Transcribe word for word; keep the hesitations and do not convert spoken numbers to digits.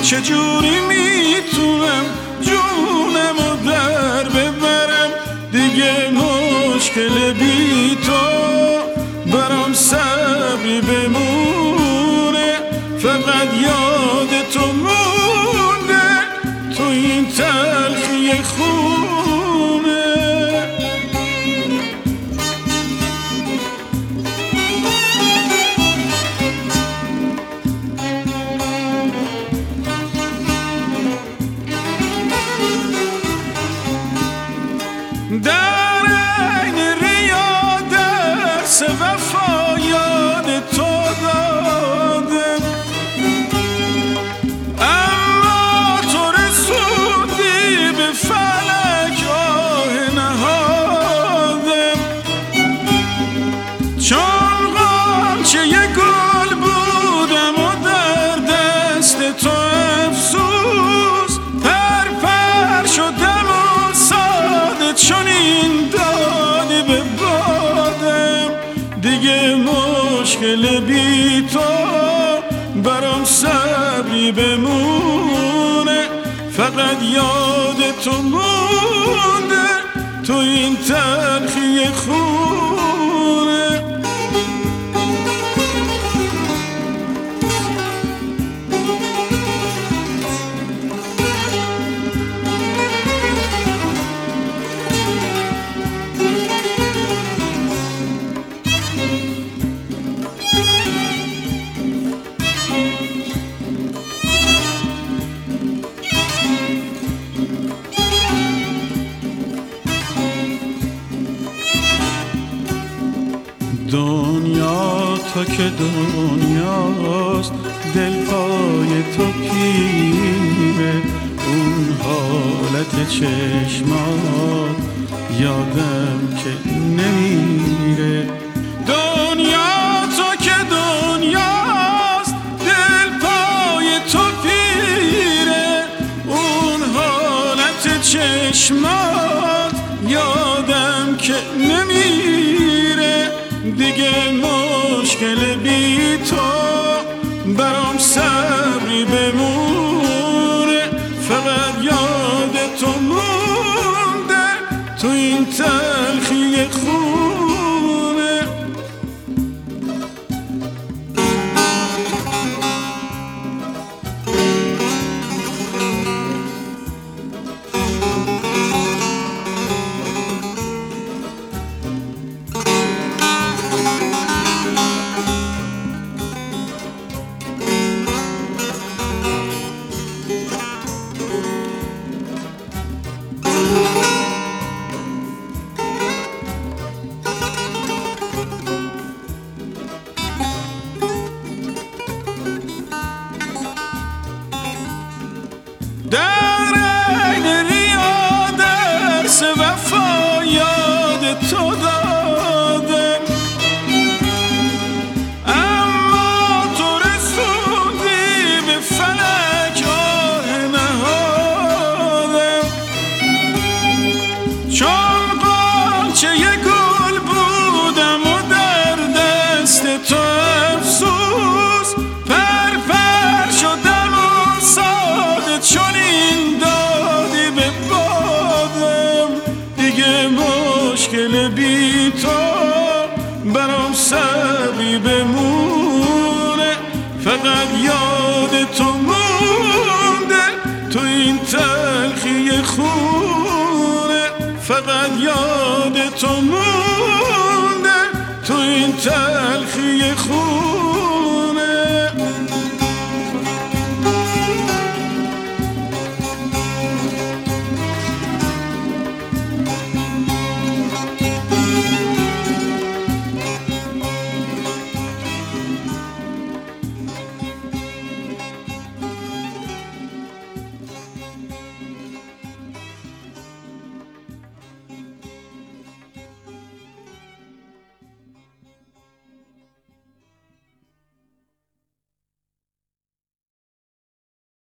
چجوری میتونم جونمو در ببرم؟ دیگه مشکل بی تو برام صبری بمونه، فقط یاد تو مونده تو این تلخی خونه. در این ریا درس وفا یاد تو دادم، اما تو رسوندی به فلک آه نهادم. چون غنچه یه گل بودم و در دست تو افسوس، پر پر شدم و ساده چون این دادی به بادم. دیگه مشکل بی تو برام صبری بمونه، فقط یاد تو مونده تو این تلخی خونه. دنیا تو که دنیاست، دل پای تو پیره، اون حالت چشمات یادم که نمیره. دنیا تو که دنیاست، دل پای تو پیره، اون حالت چشمات یادم که نمیره. دیگه مشکل بی تو برام صبری بمونه، فقط یاد تو مونده تو این تلخی خونه. در این ریا درس وفا یاد تو دادم، اما تو رسوندی به فلک آه نهادم. چون غنچه یه گل بودم و در دست تو افسوس، پر پر شدم و ساده چون این دادی به بادم. دیگه مشکل بی تو برام صبری بمونه، فقط یاد تو مونده تو این تلخی خونه. فقط یاد تو مونده تو این تلخی خونه.